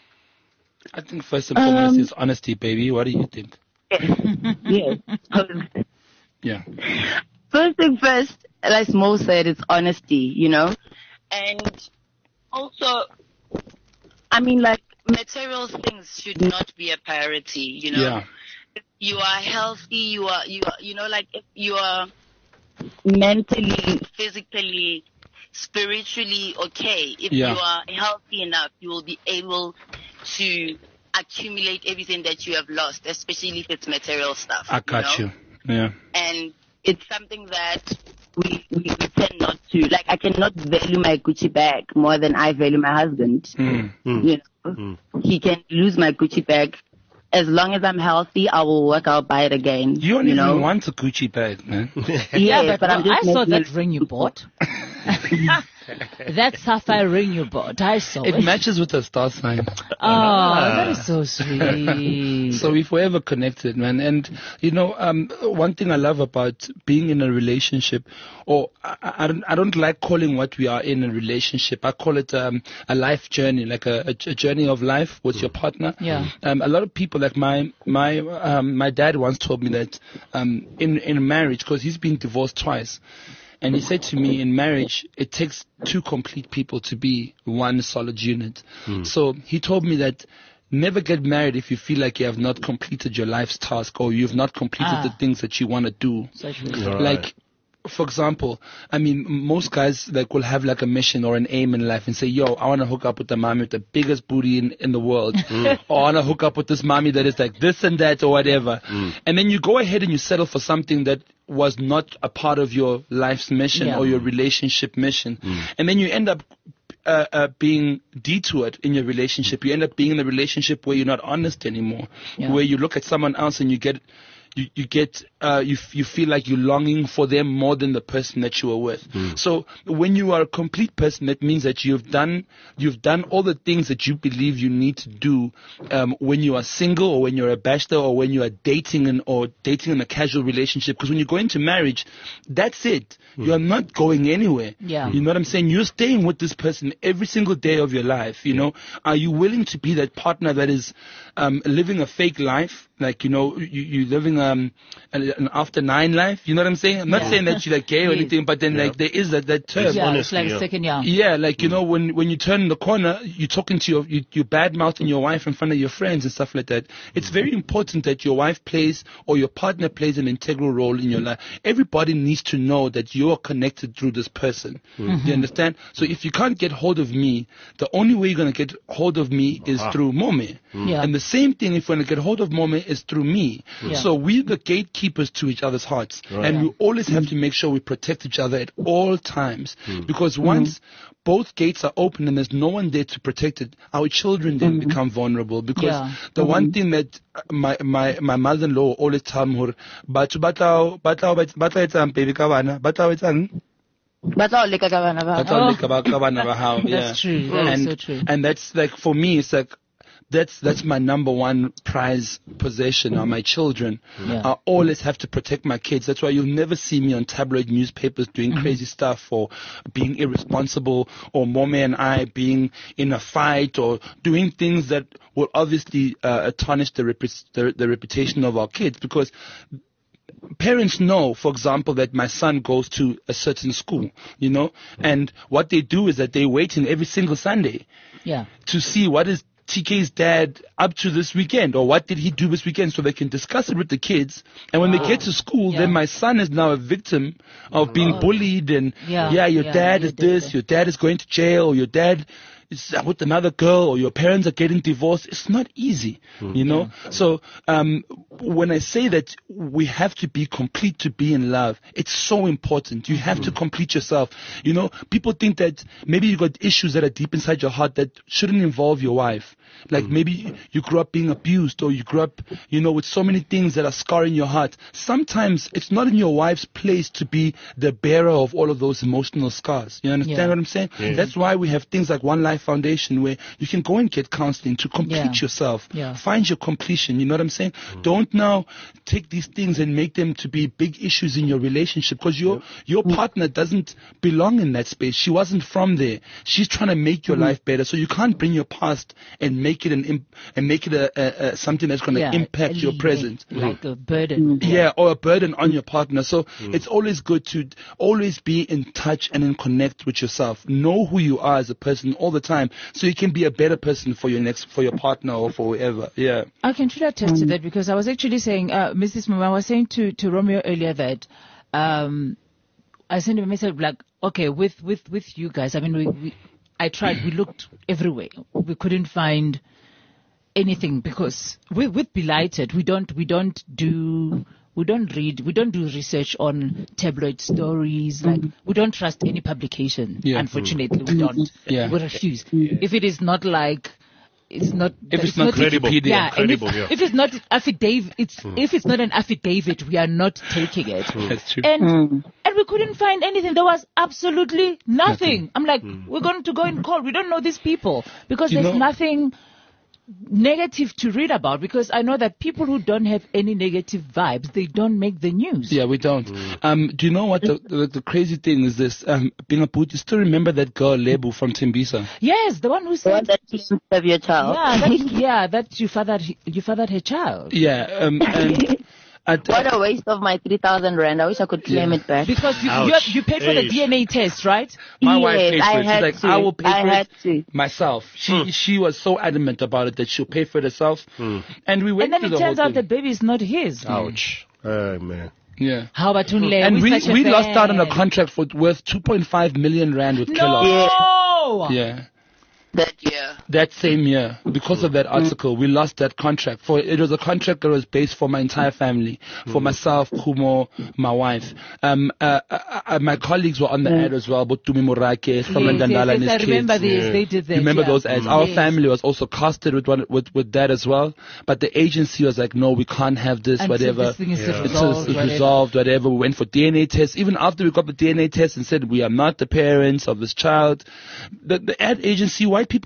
Speaker 1: I think first and foremost is honesty, baby. What do you think?
Speaker 5: Yes.
Speaker 1: Yeah.
Speaker 5: First thing first, like Mo said, it's honesty, And also, I mean, like, material things should not be a priority,
Speaker 1: Yeah.
Speaker 5: If you are healthy, you are, like, if you are mentally, physically, spiritually okay, if you are healthy enough, you will be able to accumulate everything that you have lost, especially if it's material stuff.
Speaker 1: I got you. Yeah.
Speaker 5: And it's something that we tend not to. Like, I cannot value my Gucci bag more than I value my husband. He can lose my Gucci bag. As long as I'm healthy, I will work. I'll buy it again.
Speaker 1: You don't even want a Gucci bag, man.
Speaker 5: Yeah, but
Speaker 3: I saw that ring you bought. That sapphire ring you bought, I saw it.
Speaker 1: It matches with the star sign.
Speaker 3: Oh, that is so sweet.
Speaker 1: So we're forever connected, man. And, one thing I love about being in a relationship, or I don't like calling what we are in a relationship. I call it a life journey, like a journey of life with your partner.
Speaker 3: Yeah.
Speaker 1: A lot of people, like my dad once told me that in marriage, because he's been divorced twice, and he said to me, in marriage, it takes two complete people to be one solid unit. So he told me that never get married if you feel like you have not completed your life's task, or you've not completed the things that you want to do. Like, for example, I mean, most guys will have like a mission or an aim in life and say, yo, I want to hook up with the mommy with the biggest booty in the world. Or I want to hook up with this mommy that is like this and that or whatever. And then you go ahead and you settle for something that was not a part of your life's mission or your relationship mission. And then you end up being detoured in your relationship. You end up being in a relationship where you're not honest anymore, where you look at someone else and you feel like you're longing for them more than the person that you were with. So when you are a complete person, that means that you've done all the things that you believe you need to do when you are single, or when you're a bachelor, or when you are dating in a casual relationship. Because when you go into marriage, that's it. You are not going anywhere.
Speaker 3: Yeah.
Speaker 1: You know what I'm saying? You're staying with this person every single day of your life. Are you willing to be that partner that is living a fake life? Like, you're living an after 9 life. You know what I'm saying? I'm not saying that you're like gay or anything, but then like there is that term.
Speaker 3: Yeah, it's like a second year.
Speaker 1: Yeah, like you know when you turn the corner, you're talking to you bad mouthing your wife in front of your friends and stuff like that. It's very important that your wife plays or your partner plays an integral role in your life. Everybody needs to know that you are connected through this person. You understand? So if you can't get hold of me, the only way you're going to get hold of me is through Momi. And the same thing, if we're going to get hold of Momi, is through me. So we're the gatekeepers to each other's hearts. And we always have to make sure we protect each other at all times. Because once both gates are open and there's no one there to protect it, our children then become vulnerable. Because the one thing that my mother-in-law always tell me, that's true.
Speaker 3: That is so true.
Speaker 1: And that's like, for me, it's like, that's my number one prize possession are my children. I always have to protect my kids. That's why you'll never see me on tabloid newspapers doing crazy stuff or being irresponsible, or Momi and I being in a fight or doing things that will obviously tarnish the reputation of our kids. Because parents know, for example, that my son goes to a certain school, you know, and what they do is that they wait in every single Sunday to see what is TK's dad up to this weekend, or what did he do this weekend, so they can discuss it with the kids. And when they get to school, then my son is now a victim of being bullied, and your dad is this, your dad is going to jail, or your dad is with another girl, or your parents are getting divorced. It's not easy, you know. So when I say that we have to be complete to be in love, it's so important. You have to complete yourself. You know, people think that maybe you got issues that are deep inside your heart that shouldn't involve your wife. Like maybe you grew up being abused, or you grew up, you know, with so many things that are scarring your heart. Sometimes it's not in your wife's place to be the bearer of all of those emotional scars. You understand what I'm saying? That's why we have things like One Life Foundation, where you can go and get counseling to complete yourself. Find your completion. You know what I'm saying? Don't now take these things and make them to be big issues in your relationship, because your partner doesn't belong in that space. She wasn't from there. She's trying to make your life better. So you can't bring your past and make it something that's going to impact your present,
Speaker 3: like a burden.
Speaker 1: Or a burden on your partner. So it's always good to always be in touch and in connect with yourself. Know who you are as a person all the time, so you can be a better person for your partner or for whoever.
Speaker 3: I can truly attest to that, because I was actually saying, Mrs. Mama, I was saying to Romeo earlier that I sent him a message like, okay, with you guys, I mean, I tried, we looked everywhere. We couldn't find anything, because with Belighted, we don't do research on tabloid stories. Like, we don't trust any publication. Unfortunately, we don't. We refuse. If it is not like, it's not
Speaker 4: credible.
Speaker 3: If it's not affidavit, if it's not an affidavit, we are not taking it.
Speaker 1: That's true.
Speaker 3: And we couldn't find anything. There was absolutely nothing. I'm like, we're going to go in court. We don't know these people, because there's nothing negative to read about, because I know that people who don't have any negative vibes, they don't make the news.
Speaker 1: Yeah, we don't. Do you know what the crazy thing is this? Being a boot, you still remember that girl Lebu from Tembisa?
Speaker 3: Yes, the one who said
Speaker 5: that you have your child.
Speaker 3: That you fathered her child.
Speaker 1: Yeah,
Speaker 5: what a waste of my 3,000 rand. I wish I could claim it back.
Speaker 3: Because you paid for the DNA test, right?
Speaker 1: My wife paid for it. She's like, I will pay for
Speaker 5: it
Speaker 1: myself. She was so adamant about it that she'll pay for it herself. And we went
Speaker 3: through the whole thing. And then it turns out the baby is not his.
Speaker 4: Ouch. Man.
Speaker 1: Yeah.
Speaker 3: How about Tunle?
Speaker 1: And we lost out on a contract worth 2.5 million rand with Kellogg. Yeah. That same year, because of that article, we lost that contract. It was a contract that was based for my entire family, for myself, Kumo, my wife. My colleagues were on the ad as well, but Tumi Morake, Mandandala and his kids.
Speaker 3: I remember this. They did that.
Speaker 1: Remember those ads? Our family was also casted with that as well, but the agency was like, no, we can't have this, whatever.
Speaker 3: This thing is
Speaker 1: resolved, whatever. We went for DNA tests. Even after we got the DNA test and said we are not the parents of this child, the ad agency, white people immediately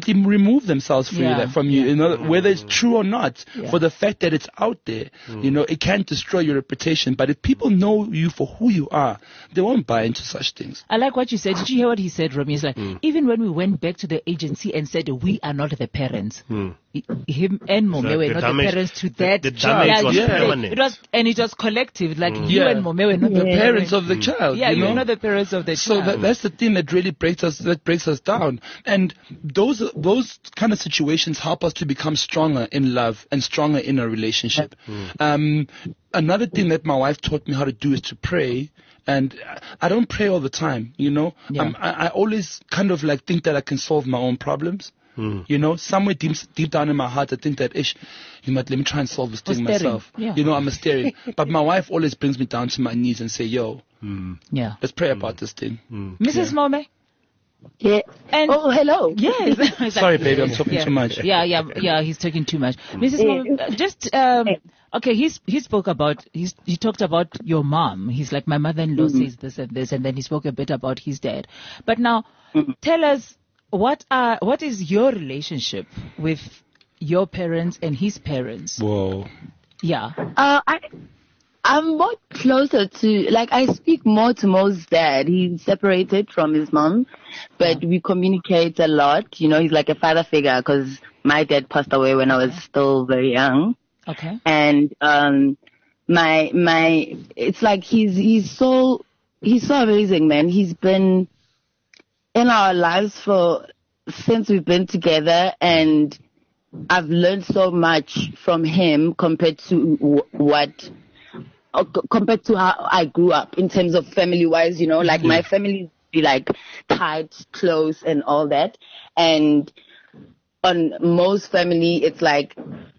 Speaker 1: basically remove themselves from you, you know, whether it's true or not, for the fact that it's out there. You know, it can destroy your reputation. But if people know you for who you are, they won't buy into such things.
Speaker 3: I like what you said. Did you hear what he said, Romy? It's like, even when we went back to the agency and said, we are not the parents, him and Momewe were not the parents to that child.
Speaker 4: Was permanent.
Speaker 3: It was collective. Like you and Momewe were not
Speaker 1: the parents of the child.
Speaker 3: Yeah,
Speaker 1: you know?
Speaker 3: You're not the parents of the child.
Speaker 1: So that's the thing that really breaks us down. And those kind of situations help us to become stronger in love and stronger in a relationship. Another thing that my wife taught me how to do is to pray. And I don't pray all the time, you know. I always kind of like think that I can solve my own problems. You know, somewhere deep down in my heart, I think that, let me try and solve this thing myself. You know, I'm a hysteria. But my wife always brings me down to my knees and say, let's pray about this thing.
Speaker 3: Mrs. Mome?
Speaker 5: Yeah.
Speaker 3: And
Speaker 5: hello.
Speaker 3: Yes.
Speaker 1: Sorry, baby, I'm talking too much.
Speaker 3: Yeah, he's talking too much. Mrs. Mome, just, okay, he talked about your mom. He's like, my mother-in-law says this and this, and then he spoke a bit about his dad. But now, tell us, what is your relationship with your parents and his parents?
Speaker 1: Whoa.
Speaker 3: Yeah.
Speaker 5: I'm more closer to, like, I speak more to Mo's dad. He's separated from his mom, but we communicate a lot. You know, he's like a father figure because my dad passed away when I was still very young.
Speaker 3: Okay.
Speaker 5: And it's like he's so amazing, man. He's been in our lives since we've been together, and I've learned so much from him compared to how I grew up in terms of family-wise, you know, like my family be like tight, close, and all that. And on most family, it's like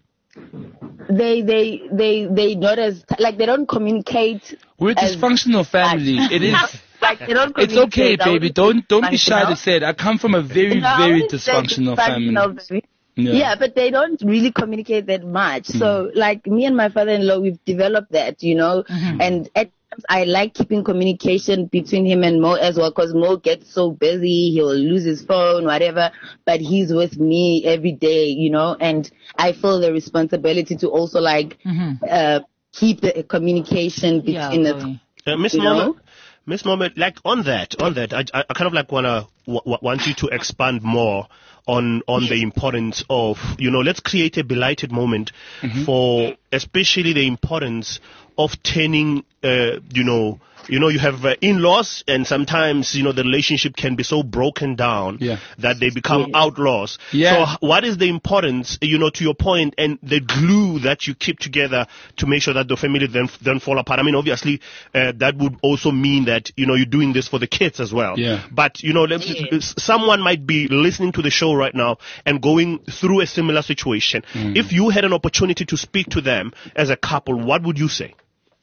Speaker 5: they not as like they don't communicate.
Speaker 1: We're a dysfunctional family. It is.
Speaker 5: Like they don't
Speaker 1: it's okay, baby. Don't be shy to say it. I come from a very dysfunctional family.
Speaker 5: Yeah, but they don't really communicate that much. So, like, me and my father-in-law, we've developed that, you know, and at times I like keeping communication between him and Mo as well, because Mo gets so busy, he'll lose his phone, whatever, but he's with me every day, you know, and I feel the responsibility to also, like, keep the communication between us.
Speaker 4: Miss Mohammed, like on that, I kind of like want you to expand more on the importance of, you know, let's create a belated moment for especially the importance of turning, you have in-laws, and sometimes, you know, the relationship can be so broken down that they become outlaws. So what is the importance, you know, to your point, and the glue that you keep together to make sure that the family then fall apart? I mean, obviously, that would also mean that, you know, you're doing this for the kids as well. But, you know, someone might be listening to the show right now and going through a similar situation. If you had an opportunity to speak to them as a couple, what would you say?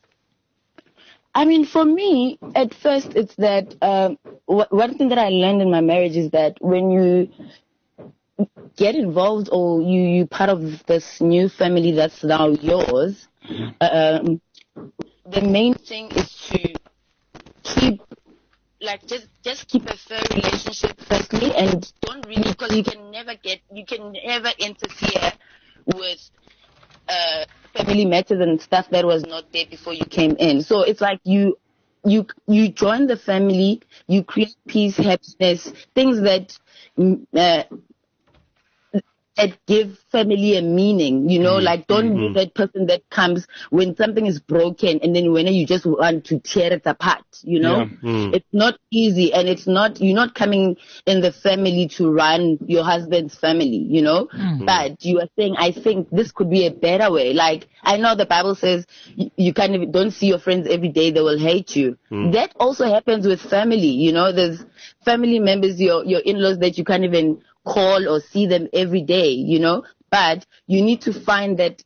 Speaker 5: I mean, for me, at first, it's that one thing that I learned in my marriage is that when you get involved or you're part of this new family that's now yours, the main thing is to keep, like, just keep a fair relationship firstly, and don't really, because you can never interfere with family matters and stuff that was not there before you came in. So it's like you join the family, you create peace, happiness, things that give family a meaning, you know, like don't be that person that comes when something is broken and then when you just want to tear it apart, you know. It's not easy, and you're not coming in the family to run your husband's family, you know, but you are saying, I think this could be a better way. Like, I know the Bible says you kind of don't see your friends every day, they will hate you. That also happens with family, you know. There's family members, your in-laws that you can't even call or see them every day, you know, but you need to find that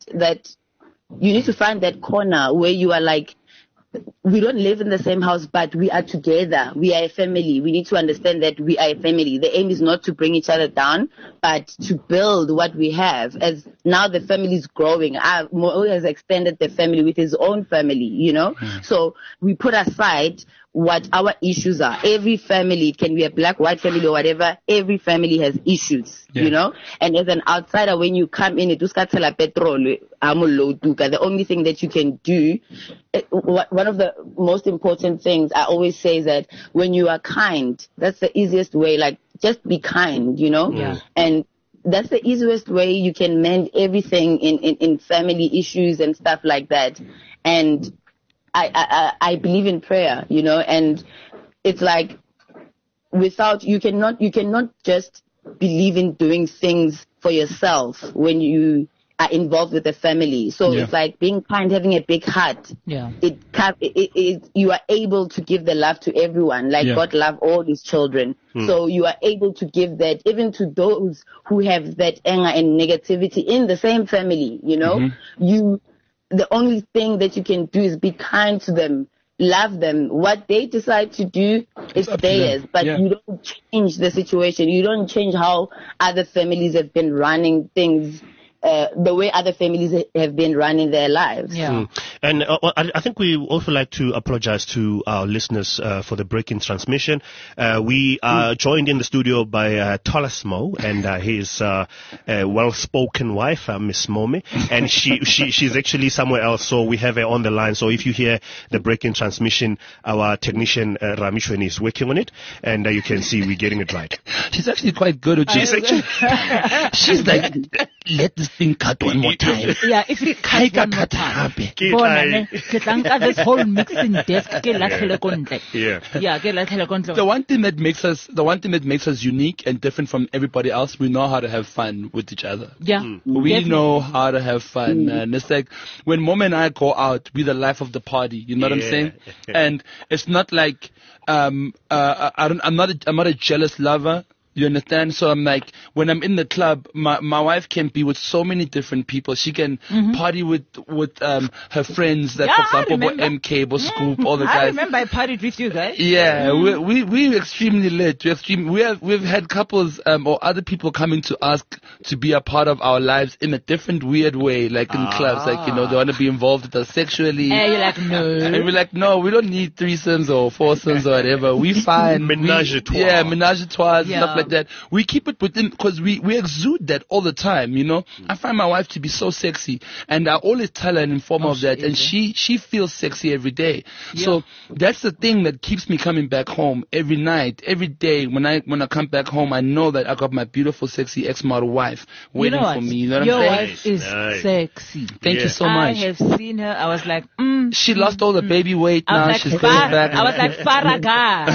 Speaker 5: corner where you are like, we don't live in the same house, but we are together. We are a family. We need to understand that we are a family. The aim is not to bring each other down, but to build what we have. As now the family is growing, Mo has extended the family with his own family, you know. So we put aside what our issues are. Every family, it can be a black, white family or whatever, every family has issues, you know? And as an outsider, when you come in, the only thing that you can do, one of the most important things I always say is that when you are kind, that's the easiest way, like, just be kind, you know?
Speaker 3: Yeah.
Speaker 5: And that's the easiest way you can mend everything in family issues and stuff like that. And I believe in prayer, you know, and it's like you cannot just believe in doing things for yourself when you are involved with a family. So it's like being kind, having a big heart.
Speaker 3: Yeah.
Speaker 5: You are able to give the love to everyone, like God loved all his children. So you are able to give that even to those who have that anger and negativity in the same family, you know. The only thing that you can do is be kind to them, love them. What they decide to do is theirs, but you don't change the situation. You don't change how other families have been running things, the way other families have been running their lives.
Speaker 3: Yeah.
Speaker 4: And I think we also like to apologize to our listeners for the break in transmission. We are joined in the studio by Tolasmo and his well-spoken wife, Miss Momi, and she's actually somewhere else, so we have her on the line. So if you hear the break in transmission, our technician Ramishweni is working on it, and you can see we're getting it right.
Speaker 1: She's actually quite good. She's like, let this thing cut one more time.
Speaker 3: Yeah, if it cuts one more time. This whole mixing desk.
Speaker 1: The one thing that makes us unique and different from everybody else, we know how to have fun with each other.
Speaker 3: Yeah.
Speaker 1: We know how to have fun, man. It's like when Mom and I go out, we're the life of the party. You know what I'm saying? And it's not like I'm not a jealous lover. You understand? So I'm like, when I'm in the club, my wife can be with so many different people. She can party with her friends, like, for example, MK, Scoop, all the guys.
Speaker 3: I remember I partied with you guys.
Speaker 1: Yeah, we're extremely lit. We've had couples or other people coming to ask to be a part of our lives in a different weird way, like in clubs, like, you know, they want to be involved with us sexually.
Speaker 3: And you're like, no.
Speaker 1: And we're like, no, we don't need threesomes or foursomes or whatever. We find
Speaker 4: menage a trois.
Speaker 1: Yeah, menage a trois, stuff like that. We keep it within, because we exude that all the time, you know. I find my wife to be so sexy, and I always tell her and inform her of that, and she feels sexy every day. So that's the thing that keeps me coming back home every night, every day. When I come back home, I know that I got my beautiful, sexy ex-model wife waiting for me. You know what I'm saying?
Speaker 3: Your wife is sexy.
Speaker 1: Thank you so much.
Speaker 3: I have seen her. I was like,
Speaker 1: she lost all the baby weight now. She's going back.
Speaker 3: I was like, Faragha.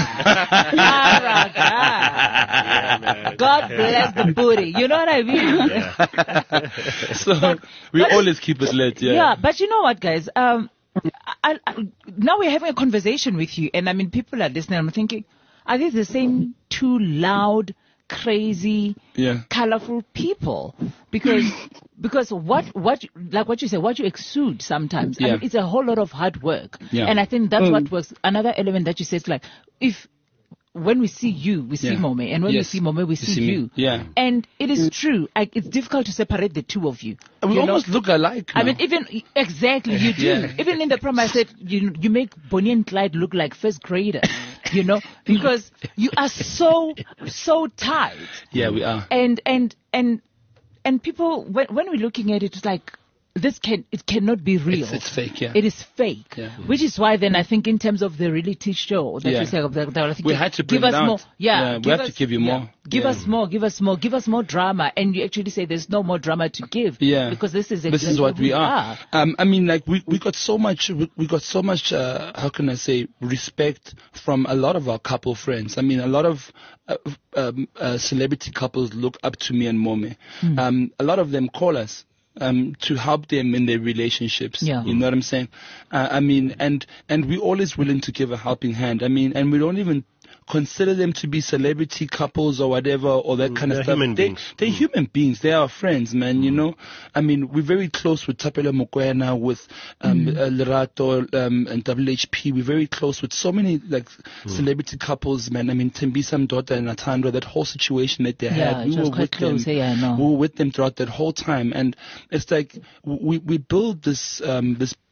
Speaker 3: God bless the booty. You know what I mean?
Speaker 1: So we always keep it lit.
Speaker 3: Yeah, but you know what, guys? Now we're having a conversation with you, and I mean, people are listening. I'm thinking, are these the same two loud, crazy, colorful people? Because what like what you say, what you exude sometimes, I mean, it's a whole lot of hard work, and I think that's what was another element that you said, like, when we see you, we see Momi, and when we see Momi, we see you.
Speaker 1: Yeah.
Speaker 3: And it is true. It's difficult to separate the two of you.
Speaker 1: We almost look alike now.
Speaker 3: I mean, exactly, you do. Even in the prom, I said, you make Bonnie and Clyde look like first graders, you know, because you are so tight.
Speaker 1: Yeah, we are.
Speaker 3: And people, when we're looking at it, it's like, it cannot be real.
Speaker 1: It's fake,
Speaker 3: It is fake. Which is why then I think in terms of the reality show that you say,
Speaker 1: we had to bring it down.
Speaker 3: More.
Speaker 1: We have to give you more.
Speaker 3: Give us more. Give us more drama. And you actually say there's no more drama to give.
Speaker 1: Yeah.
Speaker 3: Because this is
Speaker 1: what we are. I mean, like we got so much. We got so much. How can I say, respect from a lot of our couple friends. I mean, a lot of celebrity couples look up to me and Momi. A lot of them call us to help them in their relationships.
Speaker 3: Yeah.
Speaker 1: You know what I'm saying? I mean, and we're always willing to give a helping hand. I mean, and we don't even consider them to be celebrity couples or whatever, or that kind of stuff. They're human beings. They are friends, man, you know? I mean, we're very close with Thapelo Mokoena, with Lerato and WHP. We're very close with so many, like, celebrity couples, man. I mean, Tembisa Mdota and Atandra, that whole situation that they had, we were with them. We were with them throughout that whole time. And it's like, we build this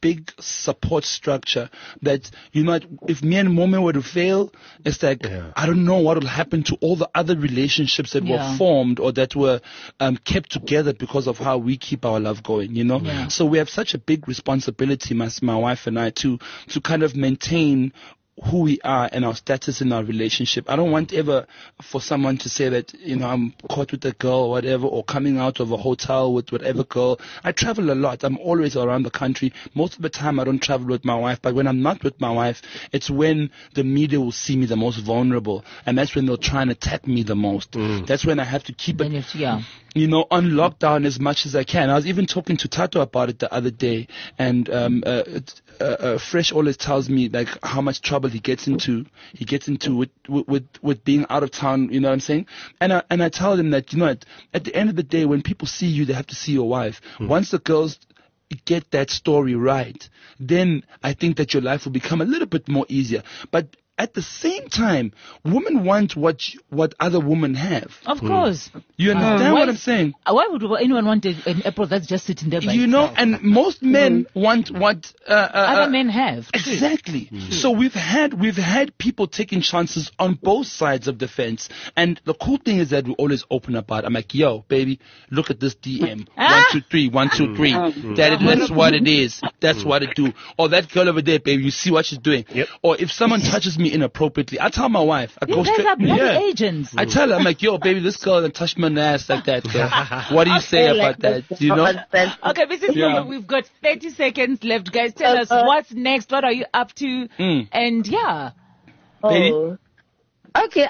Speaker 1: big support structure that, you know, if me and Momi were to fail, it's like, I don't know what will happen to all the other relationships that were formed or that were kept together because of how we keep our love going, you know? Yeah. So we have such a big responsibility, my wife and I, to kind of maintain who we are and our status in our relationship. I don't want ever for someone to say that, you know, I'm caught with a girl or whatever, or coming out of a hotel with whatever girl. I travel a lot. I'm always around the country. Most of the time I don't travel with my wife, but when I'm not with my wife, it's when the media will see me the most vulnerable, and that's when they'll try and attack me the most. That's when I have to keep it, you know, on lockdown as much as I can. I was even talking to Tato about it the other day, and Fresh always tells me like how much trouble he gets into with being out of town, you know what I'm saying? And I tell them that, you know, at the end of the day, when people see you, they have to see your wife. Once the girls get that story right, then I think that your life will become a little bit more easier. But at the same time, women want what other women have.
Speaker 3: Of course.
Speaker 1: You understand what I'm saying?
Speaker 3: Why would anyone want an apple that's just sitting there by
Speaker 1: you know, itself? And most men want what
Speaker 3: other men have.
Speaker 1: Exactly. So we've had people taking chances on both sides of the fence. And the cool thing is that we always open about it. I'm like, yo, baby, look at this DM. 1, 2, 3, 1, 2, 3. That's what it is. That's what it do. Or that girl over there, baby, you see what she's doing.
Speaker 4: Yep.
Speaker 1: Or if someone touches me inappropriately, I tell my wife. I go straight.
Speaker 3: Agents.
Speaker 1: I tell her, I'm like, yo, baby, this girl touched my ass like that. What do you say about that? You know?
Speaker 3: Okay, Mrs. Momo, we've got 30 seconds left, guys. Tell us what's next. What are you up to? And
Speaker 5: baby. Okay,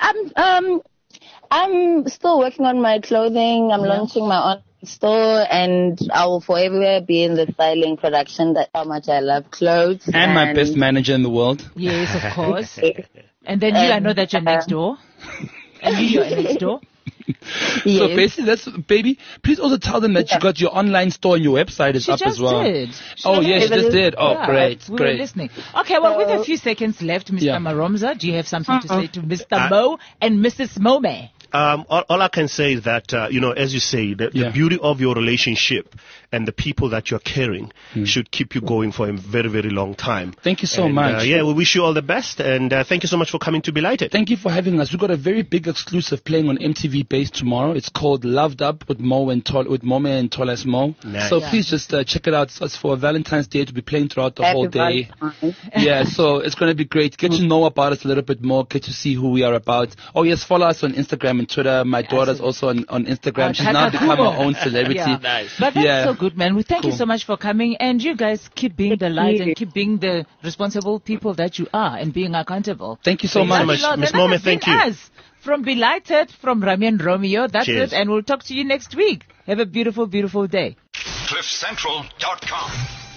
Speaker 5: I'm still working on my clothing. I'm launching my own store, and I will forever be in the styling production. That's how much I love clothes.
Speaker 1: And my best manager in the world.
Speaker 3: Yes, of course. And then I know that you're next door. And you're next door.
Speaker 5: Yes.
Speaker 1: So basically, baby, please also tell them that you got your online store and your website is up as well.
Speaker 3: Did.
Speaker 1: She just did. Oh, great.
Speaker 3: We were listening. Okay, well, with a few seconds left, Mr. Maromza, do you have something to say to Mr. Mo and Mrs. Mome?
Speaker 4: All I can say is that, as you say, the beauty of your relationship and the people that you're carrying should keep you going for a very, very long time.
Speaker 1: Thank you so much.
Speaker 4: We wish you all the best, and thank you so much for coming to Belighted.
Speaker 1: Thank you for having us. We've got a very big exclusive playing on MTV Base tomorrow. It's called Loved Up with Mome and Tolas Mo.
Speaker 4: Nice.
Speaker 1: So please just check it out. It's for Valentine's Day to be playing throughout the whole day. So it's going to be great. Get to know about us a little bit more. Get to see who we are about. Oh, yes, follow us on Instagram and Twitter. My daughter's also on Instagram. She's now become her own celebrity.
Speaker 3: Nice. But that's so good, man. We thank you so much for coming, and you guys keep being the light and keep being the responsible people that you are and being accountable.
Speaker 1: Thank you so much.
Speaker 4: Miss Mome, thank you.
Speaker 3: From Belighted, from Rami and Romeo. That's
Speaker 4: Cheers.
Speaker 3: it, and we'll talk to you next week. Have a beautiful, beautiful day.
Speaker 6: CliffCentral.com